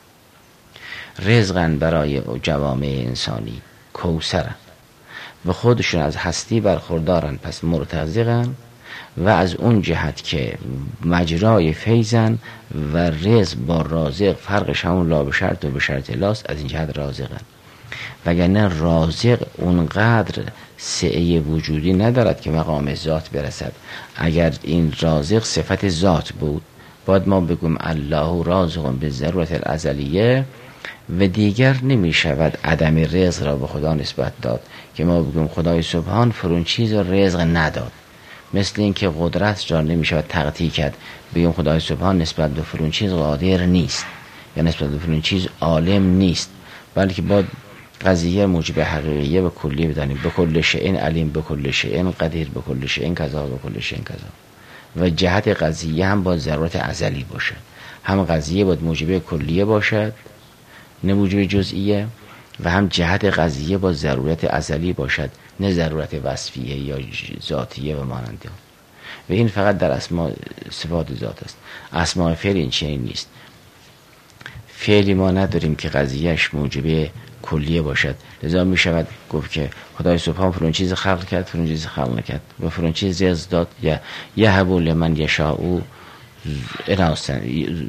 رزقن برای جوامع انسانی، کوثرن و خودشون از هستی برخوردارن پس مرتزقن، و از اون جهت که مجرای فیضن و رزق با رازق فرقش همون لا به شرط و به شرط لاست، از این جهت رازقن. وگرنه رازق اونقدر سعه وجودی ندارد که مقام ذات برسد. اگر این رازق صفت ذات بود باید ما بگویم الله رازق به ضرورت الازلیه و دیگر نمی شود عدم رزق را به خدا نسبت داد که ما بگویم خدای سبحان فرون چیز را رزق نداد. مثل این که قدرت را نمی شود تقطیع کرد بگیم خدای سبحان نسبت به فرون چیز قادر نیست یا نسبت به فرون چیز عالم نیست، بلکه با قضیه موجب حقیقیه و کلیه بدانیم. به کل شیء علیم، به کل شیء قدیر، به کل شیء کذا، به کل شیء کذا. و جهت قضیه هم با ضرورت ازلی باشد، هم قضیه باید موجب کلیه باشد نه موجب جزئیه، و هم جهت قضیه با ضرورت ازلی باشد نه ضرورت وصفیه یا ذاتیه و مانند آن. و این فقط در اسماء صفات ذات است. اسماء فعل این چنین نیست. فعلی ما نداریم که قضیهش موجب کلیه باشد، لذا می شود گفت که خدای سبحان فرون چیز خلق کرد، فرون چیز خلق نکرد و فرون چیز رزق داد، یا یهب لمن یشاء اناثا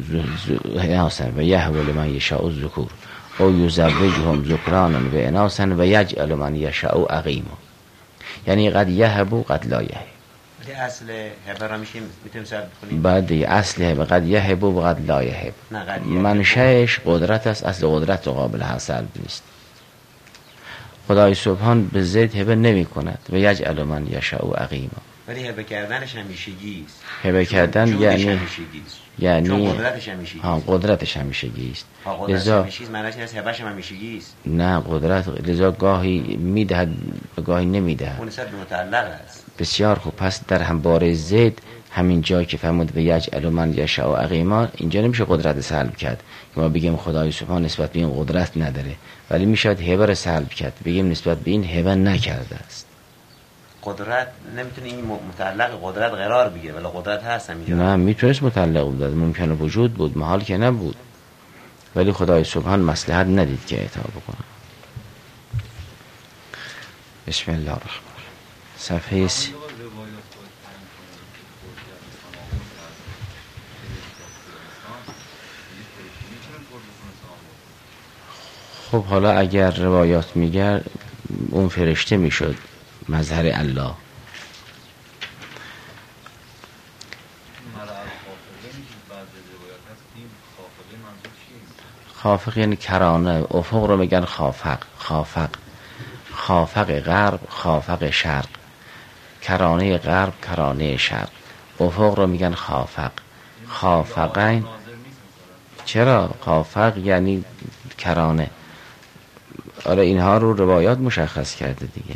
و یهب لمن یشاء ذکور او یزوجهم ذکرانا و اناثا و یجعل من یشاء عقیما. یعنی قد یهب و قد لا یهب. اصل هبه را میشه میتونیم سرد کنیم؟ بعد اصل هبه قد یهب و قد لا یهب. منشأش قدرت است، اصل قدرت قابل حاصل نیست. خدای سبحان به زید هبه نمی کند و یجعل من یشاء عقیما. ولی هبه کردنش همیشگی است. هبه کردن یعنی یعنی چون قدرتش همیشگی است. ها قدرتش همیشگی است. قدرتش همیشگی است معنیش است هبهش همیشگی است. نه قدرت لذا گاهی میدهد گاهی نمیدهد. اون نسبت به متعلق است. بسیار خوب. پس در هم باره زید همین جایی که فرمود و یجعل من یشاء عقیما، اینجا نمیشه قدرت سلب کرد که ما بگیم خدای سبحان نسبت به این قدرت نداره، ولی میشود هبه را سلب کرد بگیم نسبت به این هبه نکرده است. قدرت نمیتونه این متعلق قدرت قرار بگیره ولی قدرت هست همینجا. نه میتونست متعلق بود، ممکنه وجود بود، محال که نبود، ولی خدای سبحان مصلحت ندید که اعطا بکنه. بسم الله الرحمن الرحیم. صفحه سی. خب حالا اگر روایات میگر اون فرشته میشد مظهر الله. خافق یعنی کرانه، افق رو میگن خافق، خافق خافق غرب، خافق شرق، کرانه غرب، کرانه شرق، افق رو میگن خافق. خافقین چرا؟ خافق یعنی کرانه. آره اینها رو روایات مشخص کرده دیگه.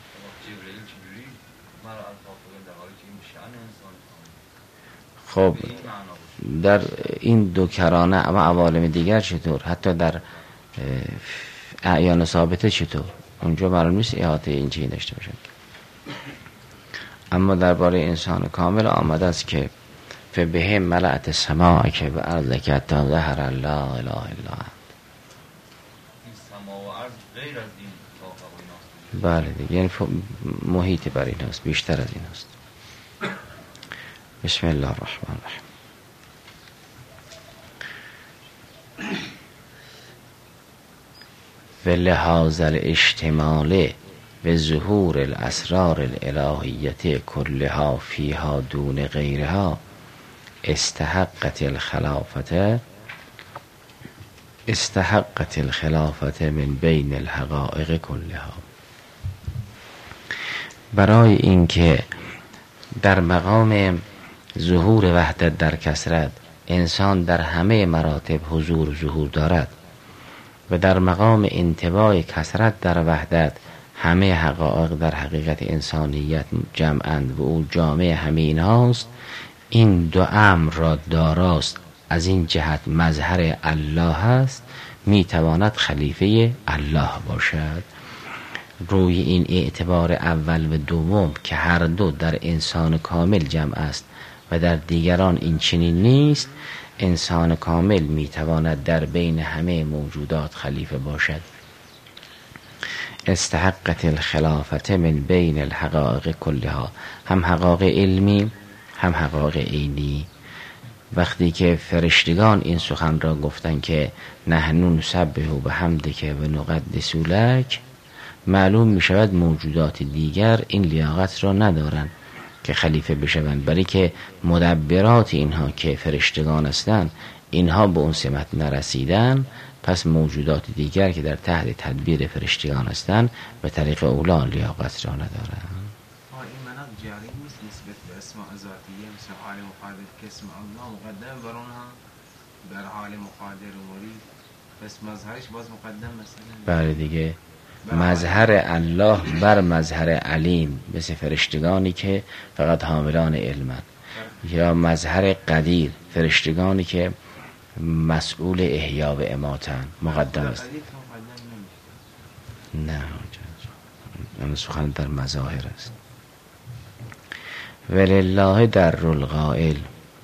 خب در این دو کرانه اما عوالم دیگر چطور؟ حتی در اعیان ثابته چطور؟ اونجا معلوم نیست احاطه این چیزی داشته باشن. اما درباره انسان کامل آمده است که فبهم ملأت السماء که به ارض که حتی ظهر لا اله الا انت. بله دیگه، یعنی محیط بر این هست، بیشتر از این هست. بسم الله الرحمن الرحیم. و لحاظ الاشتمال و ظهور الاسرار الالهیت کلها فیها دون غیرها استحقت الخلافت استحقت الخلافت من بین الحقائق کلها. برای اینکه در مقام ظهور وحدت در کثرت، انسان در همه مراتب حضور و ظهور دارد و در مقام انتباه کثرت در وحدت همه حقایق در حقیقت انسانیت جمعند و او جامع همه اینهاست. این دو امر را داراست، از این جهت مظهر الله است، میتواند خلیفه الله باشد. روی این اعتبار اول و دوم که هر دو در انسان کامل جمع است و در دیگران این چنین نیست، انسان کامل میتواند در بین همه موجودات خلیفه باشد. استحقت الخلافت من بین الحقائق کلها، هم حقایق علمی هم حقایق عینی. وقتی که فرشتگان این سخن را گفتن که نحن نسبح بحمدک و نقدس لک، معلوم می شود موجودات دیگر این لیاقت را ندارند که خلیفه بشوند، برای که مدبرات اینها که فرشتگان هستند اینها به اون سمت نرسیدن، پس موجودات دیگر که در تحت تدبیر فرشتگان هستند به طریق اولا لیاقت را ندارند. این مناط جاری نیست نسبت به اسماء ذاتیه مثل عالم و قادر که اسم الله مقدم بر اونها در عالم و قادر و مرید، پس مظهرش باز مقدم مثلا. بله دیگه، مظهر الله بر مظهر علیم، مثل فرشتگانی که فقط حاملان علمند، یا مظهر قدیر، فرشتگانی که مسئول احیا و اماتن، مقدم است. نه اون سخن در مظاهر است. ولله در القائل.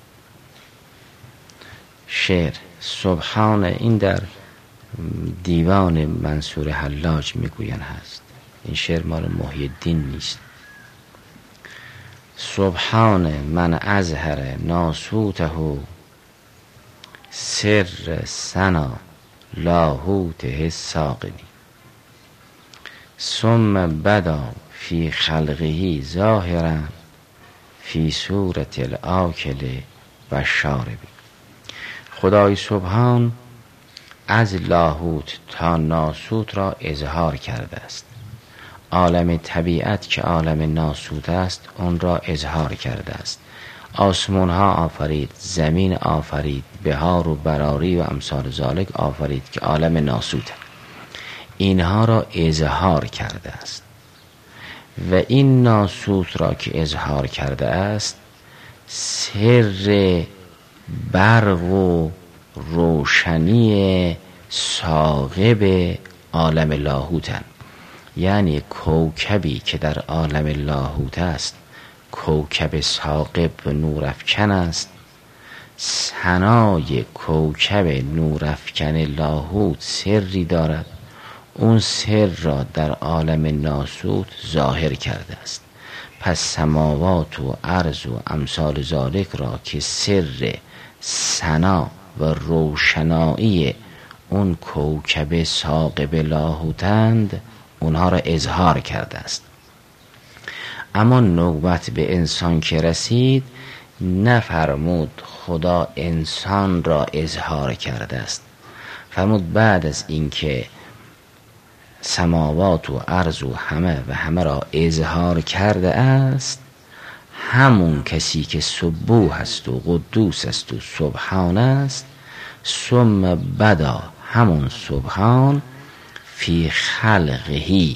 شعر سبحان، این در دیوان منصور حلاج میگوین هست، این شعر مال محی الدین نیست. سبحان من اظهر ناسوته سر سنا لاهوته ساقنی، ثم بدا فی خلقه ظاهرا فی صورت الاکل و شارب. خدای سبحان از لاهوت تا ناسوت را اظهار کرده است. عالم طبیعت که عالم ناسوت است اون را اظهار کرده است. آسمان ها آفرید، زمین آفرید، بهار و براری و امثال ذالک آفرید که عالم ناسوت، اینها را اظهار کرده است. و این ناسوت را که اظهار کرده است سر برق و روشنی ثاقب عالم لاهوتن، یعنی کوکبی که در عالم لاهوت است کوکب ثاقب و نورافکن است. ثنای کوکب نورافکن لاهوت سری دارد، اون سر را در عالم ناسوت ظاهر کرده است. پس سماوات و ارض و امثال ذالک را که سر ثنا و روشنایی اون کوکب ثاقب لاهوتند اونها را اظهار کرده است. اما نوبت به انسان که رسید نفرمود خدا انسان را اظهار کرده است، فرمود بعد از اینکه سماوات و ارض و همه و همه را اظهار کرده است، همون کسی که سبوح است و قدوس است و سبحان است، ثم بدا همون سبحان فی خلقهی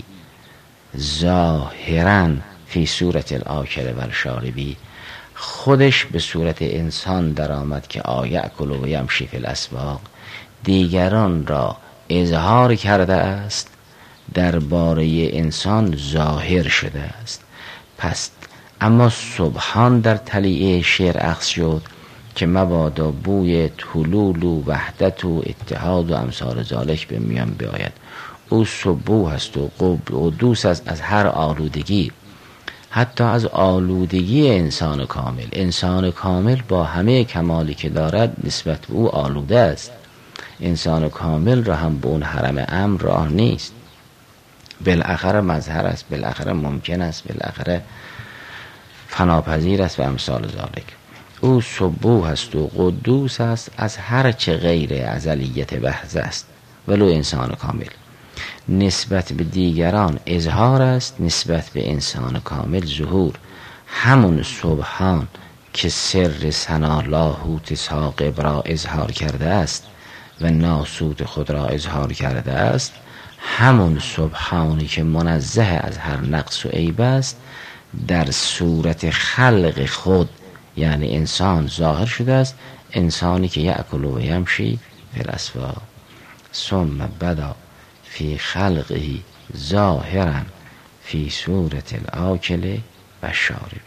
ظاهرا فی صورت الاکل و الشاربی، خودش به صورت انسان در آمد که آیأکل و یمشی فی الاسواق، دیگران را اظهار کرده است، درباره انسان ظاهر شده است. پس اما سبحان در تلیعه شعر اخذ شد که مبادا بوی طلول و وحدت و اتحاد و امثال ذالک به میان بیاید. او سبوح است و قدوس است از هر آلودگی، حتی از آلودگی انسان کامل. انسان کامل با همه کمالی که دارد نسبت به او آلوده است. انسان کامل را هم به اون حرم امر راه نیست، بالاخره مظهر است، بالاخره ممکن است، بالاخره فناپذیر است و امثال ذالک. او سبوح است و قدوس است از هر چه غیر ازلیت بحث است، ولو انسان کامل. نسبت به دیگران اظهار است، نسبت به انسان کامل ظهور. همون سبحان که سر ثنا لاهوت ثاقب را اظهار کرده است و ناسوت خود را اظهار کرده است، همون سبحانی که منزه از هر نقص و عیب است در صورت خلق خود یعنی انسان ظاهر شده است، انسانی که یأکل و یمشی فی الاسواق ثم بدا فی خلقه ظاهرا فی صورت الاکل و شاربی.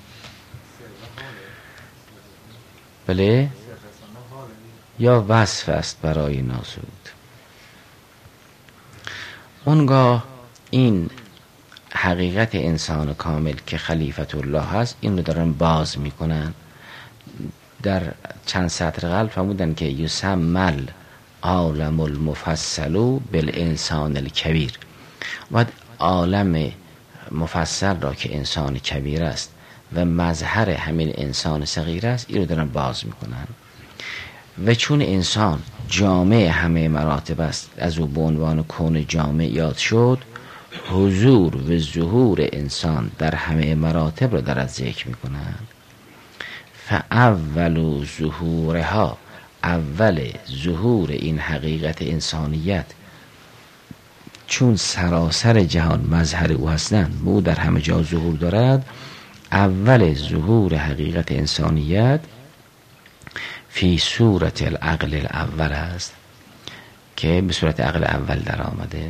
بله یا وصف است برای ناسود. اونگاه این حقیقت انسان کامل که خلیفت الله هست این رو دارن باز میکنن. در چند سطر قبل فرمودن که یسمل عالم المفصل بالانسان الکبیر، باید عالم مفصل را که انسان کبیر است و مظهر همین انسان صغیر است این رو دارن باز میکنن. و چون انسان جامع همه مراتب است، از او به عنوان کون جامع یاد شد، حضور و ظهور انسان در همه مراتب را در ذکر میکنن. فاول ظهورها، اول ظهور این حقیقت انسانیت چون سراسر جهان مظهر او هستند، او در همه جا ظهور دارد، اول ظهور حقیقت انسانیت فی صورت العقل الاول است که به صورت عقل اول در آمده.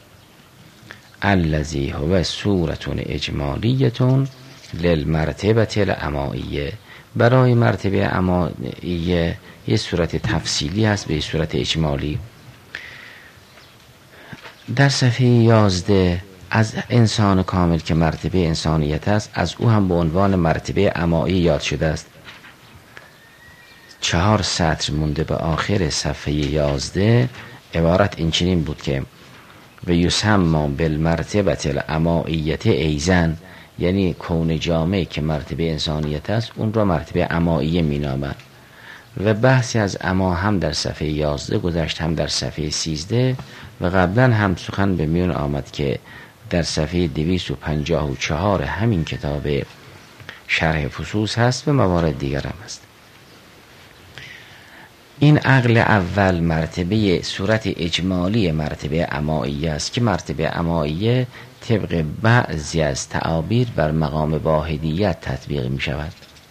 الذی هو صورت اجمالیه للمرتبه الامائیه، برای مرتبه امائیه یه صورت تفصیلی هست به صورت اجمالی. در صفحه یازده از انسان کامل که مرتبه انسانیت است، از او هم به عنوان مرتبه امائی یاد شده است. چهار سطر مونده به آخر صفحه یازده عبارت این چنین بود که و یسمى بالمرتبه الامائیه ایزن، یعنی کون جامع که مرتبه انسانیت است اون را مرتبه امائیه می نامند. و بحثی از اما هم در صفحه یازده گذشت هم در صفحه سیزده و قبلا هم سخن به میون آمد که در صفحه دویست و پنجاه و چهار همین کتاب شرح فصوص هست و موارد دیگر هم هست. این عقل اول مرتبه صورت اجمالی مرتبه امائیه است که مرتبه امائیه طبق بعضی از تعابیر بر مقام واحدیت تطبیق می شود.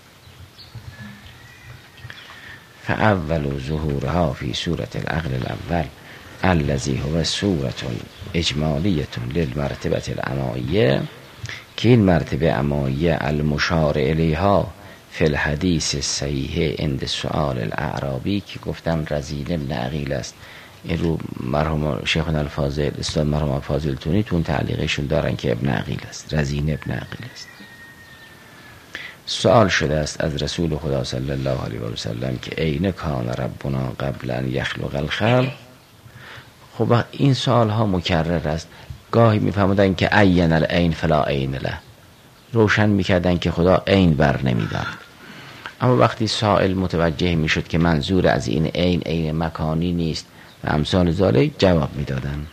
فاول ظهورها فی صورت العقل الاول الذی هو صورت اجمالیه للمرتبه الامائیه، که این مرتبه امائیه المشار الیها فی الحدیث صحیح عند سؤال الاعرابی که گفتم رزین ابن عقیل است. این رو مرحوم شیخنا الفاضل استاد مرحوم الفاضل تونی تون تعلیقشون دارن که ابن عقیل است، رزین ابن عقیل است. سوال شده است از رسول خدا صلی الله علیه و سلم که عین کان ربنا قبل ان یخلق الخلق. خب این سوال ها مکرر است. گاهی میفهمدن که عین العین فلا عین له، روشن میکردن که خدا عین بر نمیدارد. اما وقتی سائل متوجه میشد که منظور از این عین عین مکانی نیست و امثال ذالک جواب میدادن.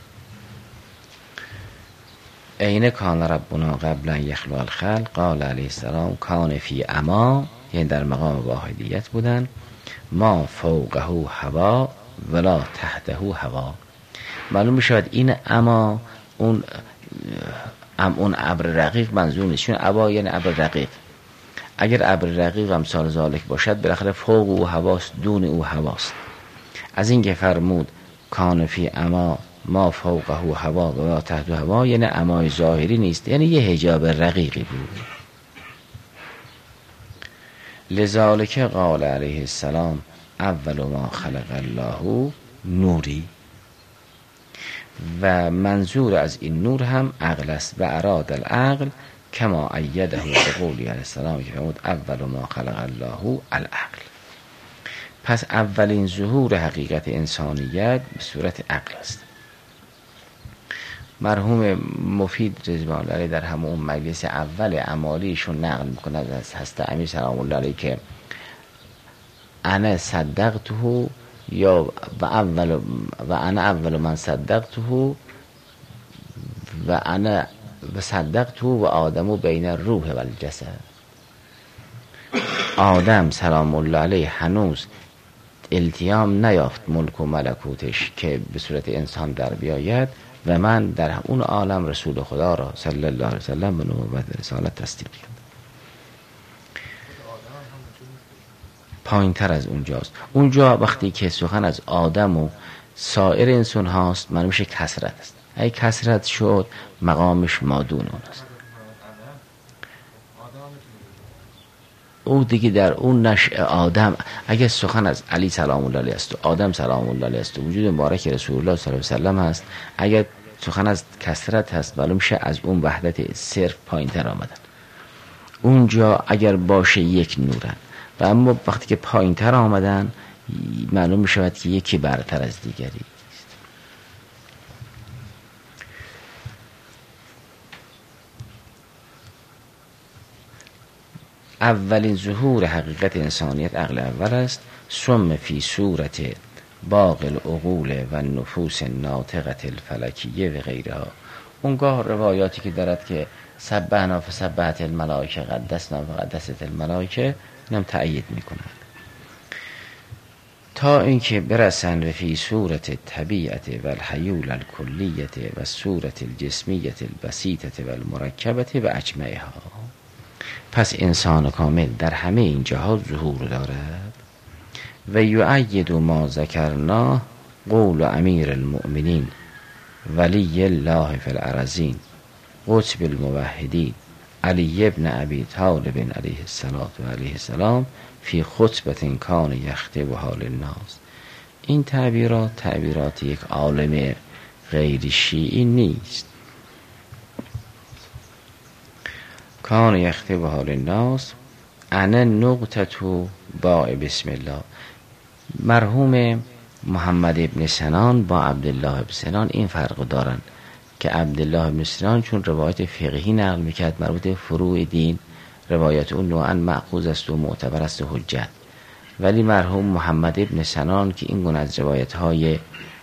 عین کان ربنا قبل ان یخلق الخلق قال علیه السلام کان فی اما، یعنی در مقام واحدیت بودن. ما فوقه هوا ولا تحته هوا. معلوم میشود این اما اون ام اون ابر رقیق منظور نیست، چون ابا یعنی ابر رقیق. اگر ابر رقیق امثال ذالک باشد بالاخره فوق او هواست دون او هواست. از این که فرمود کان فی اما ما فوقه هوا و تحت هوا، یعنی امای ظاهری نیست، یعنی یه حجاب رقیقی بود. لذالک قال علیه السلام اول ما خلق الله نوری، و منظور از این نور هم عقل است. و اراد العقل کما ایده به قولی علیه السلام که فرمود اول ما خلق الله العقل. پس اولین ظهور حقیقت انسانیت به صورت عقل است. مرحوم مفید رضوان الله علیه در همون مجلس اول اعمالیشون نقل میکنه از حضرت امیر سلام الله علیه که انا صدقته یا و اول و انا اول من صدقته و انا و صدقته و آدمو بین الروح و الجسد. آدم سلام الله علیه هنوز التیام نیافت ملک و ملکوتش که به صورت انسان در بیاید و من در اون عالم رسول خدا را صلی الله علیه وسلم به نبوت و رسالت تصدیق کردم. پایین تر از اونجاست. اونجا وقتی که سخن از آدم و سایر انسان هاست من میشه کثرت است. اگه کثرت شد مقامش مادون اون است. او دیگه در اون نشأ آدم، اگه سخن از علی سلام الله علیه است و آدم سلام الله علیه است و وجود مبارک رسول الله صلی الله علیه و سلم هست، اگه سخن از کثرت هست معلوم میشه از اون وحدت صرف پایین تر آمدن. اونجا اگر باشه یک نورن و اما وقتی که پایین تر آمدن معلوم می شود که یکی برتر از دیگری است. اولین ظهور حقیقت انسانیت عقل اول است. ثم فی صورت باقی العقول و نفوس ناطقت الفلکیه و غیرها. اونگاه روایاتی که دارد که سبحنا فسبحت الملائکه قدسنا فقدست الملائکه اینم تأیید میکنند تا اینکه برسند و فی صورت طبیعت و الحیول الکلیت و صورت الجسمیت البسیطه و المرکبت و اجمعها. پس انسان کامل در همه این جهات ظهور دارد. و یؤید ما ذکرنا قول امیر المؤمنین ولی الله فی الارضین قطب الموحدین علی ابن ابی طالب علیه السلام و علیه السلام فی خطبت کان یخطب حال الناس. این تعبیرات تعبیرات یک عالم غیر شیعی نیست. کان یخطب حال الناس انا نقطه با بسم الله. مرحوم محمد ابن سنان با عبدالله ابن سنان این فرق دارن که عبدالله ابن سنان چون روایت فقهی نقل میکرد مربوط فروع دین، روایت اون نوعا مأخوذ است و معتبر است و حجت، ولی مرحوم محمد ابن سنان که این گونه از روایت های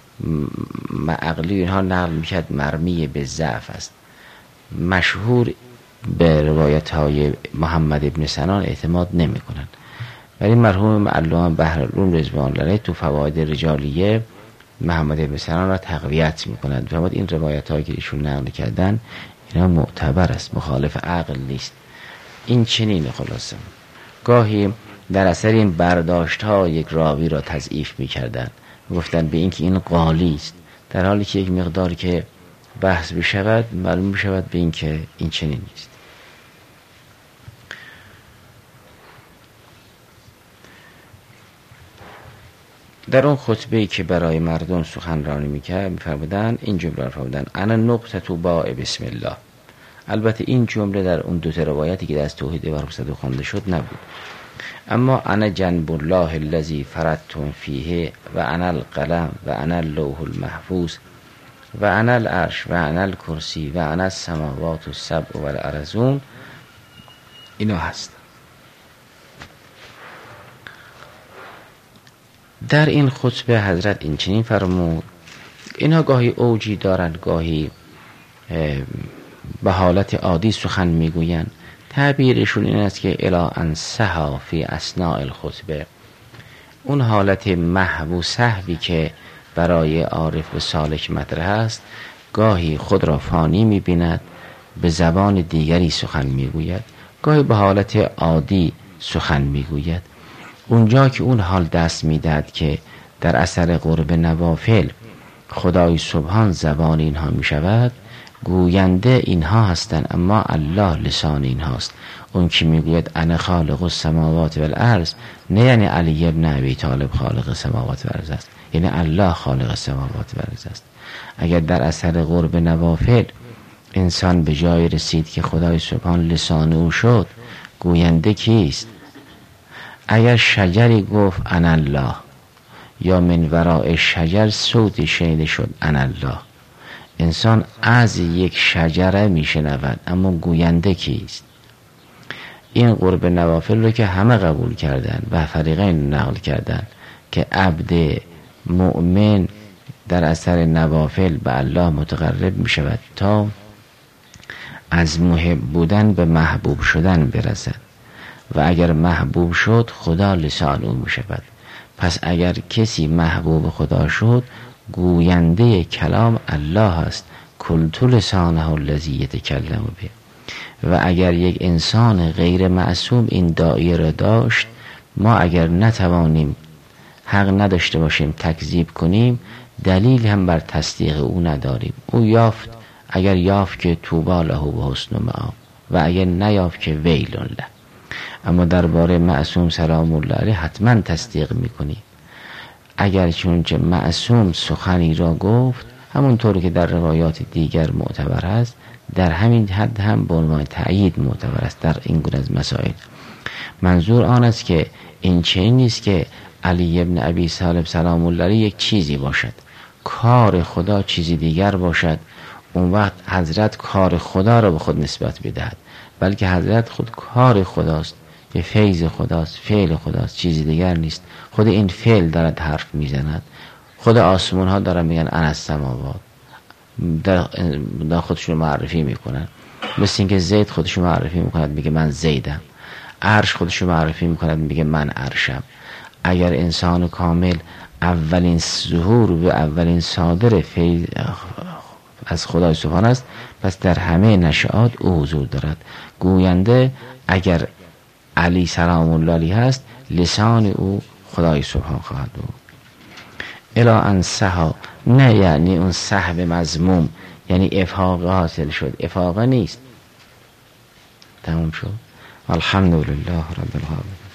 عقلی اینها نقل میکرد مرمی به ضعف است. مشهور به روایت های محمد ابن سنان اعتماد نمی کنند، ولی مرحوم علامه بحرالعلوم رضوان الله علیه تو فواید رجالیه محمد ابن سنان را تقویت میکنند. فرمود این روایت هایی که ایشون نقل کردن اینا معتبر است، مخالف عقل نیست. این چنین خلاصه گاهی در اثر این برداشت ها یک راوی را تضعیف میکردن، گفتن به این که این قالی است، در حالی که یک مقداری که بحث بشود معلوم بشود به این که این چنین نیست. در اون خطبه‌ای که برای مردم سخنرانی میکرد میفرمودن این جمله رو فرمودن انا نقطه با بسم الله. البته این جمله در اون دو تا روایتی که از توحید و رسالت خوانده شد نبود، اما انا جنب الله الذی فرضتم فیه و انا القلم و انا اللوح المحفوظ و انا العرش و انا الکرسی و انا السماوات السبع و الارضون. اینا هست. در این خطبه حضرت این چنین فرمود. اینا گاهی اوجی دارند، گاهی به حالت عادی سخن میگویند. تعبیرشون این است که الا انسها فی اثناء الخطبه، اون حالت محو و سهوی که برای عارف و سالک مطرح است گاهی خود را فانی میبیند، به زبان دیگری سخن میگوید، گاهی به حالت عادی سخن میگوید. اونجا که اون حال دست میدهد که در اثر قرب نوافل خدای سبحان زبان اینها میشود، گوینده اینها هستند اما الله لسان اینهاست. اون که میگوید انا خالق السماوات والارض نه یعنی علی ابن ابی طالب خالق السماوات والارض است، یعنی الله خالق السماوات والارض است. اگر در اثر قرب نوافل انسان به جای رسید که خدای سبحان لسان او شد، گوینده کیست؟ اگر شجری گفت انا الله یا من وراء شجر صوتی شنیده شد انا الله، انسان از یک شجره میشنود اما گوینده کیست؟ این قرب نوافل رو که همه قبول کردن و فریقین نقل کردن که عبد مؤمن در اثر نوافل به الله متقرب می شود تا از محب بودن به محبوب شدن برسد و اگر محبوب شد خدا لسان او می شود. پس اگر کسی محبوب خدا شد گوینده کلام الله است. کلت لسانه الذی یتکلم به. و اگر یک انسان غیر معصوم این داعیه را داشت، ما اگر نتوانیم، حق نداشته باشیم تکذیب کنیم، دلیل هم بر تصدیق او نداریم. او یافت، اگر یافت که طوبی له و حسن مآب، و اگر نیافت که ویل له. اما درباره معصوم سلام الله علیه حتما تصدیق میکنیم. اگر چونچه معصوم سخنی را گفت، همونطور که در روایات دیگر معتبر است، در همین حد هم به عنوان تأیید معتبر است در این گونه از مسائل. منظور آن است که این چنین نیست که علی ابن ابی طالب سلام الله علیه یک چیزی باشد، کار خدا چیزی دیگر باشد، اون وقت حضرت کار خدا را به خود نسبت بدهد، بلکه حضرت خود کار خداست، یه فیض خداست، فعل خداست، چیزی دیگر نیست. خود این فعل دارد حرف میزند. خود آسمون ها دارن میگن انا السماوات، در خودشون معرفی میکنن. مثل اینکه زید خودشون معرفی میکند میگه من زیدم. عرش خودشون معرفی میکند میگه من عرشم. اگر انسان کامل اولین ظهور و اولین صادر فیض از خدای سبحان است، پس در همه نشعات او حضور دارد. گوینده اگر علی سلام الله علیه هست، لسان او خدای سبحان خواهد بود. الا انسها، نه یعنی اون سحب مذموم، یعنی افاقه حاصل شد، افاقه نیست. تمام شد. الحمدلله رب العالمین.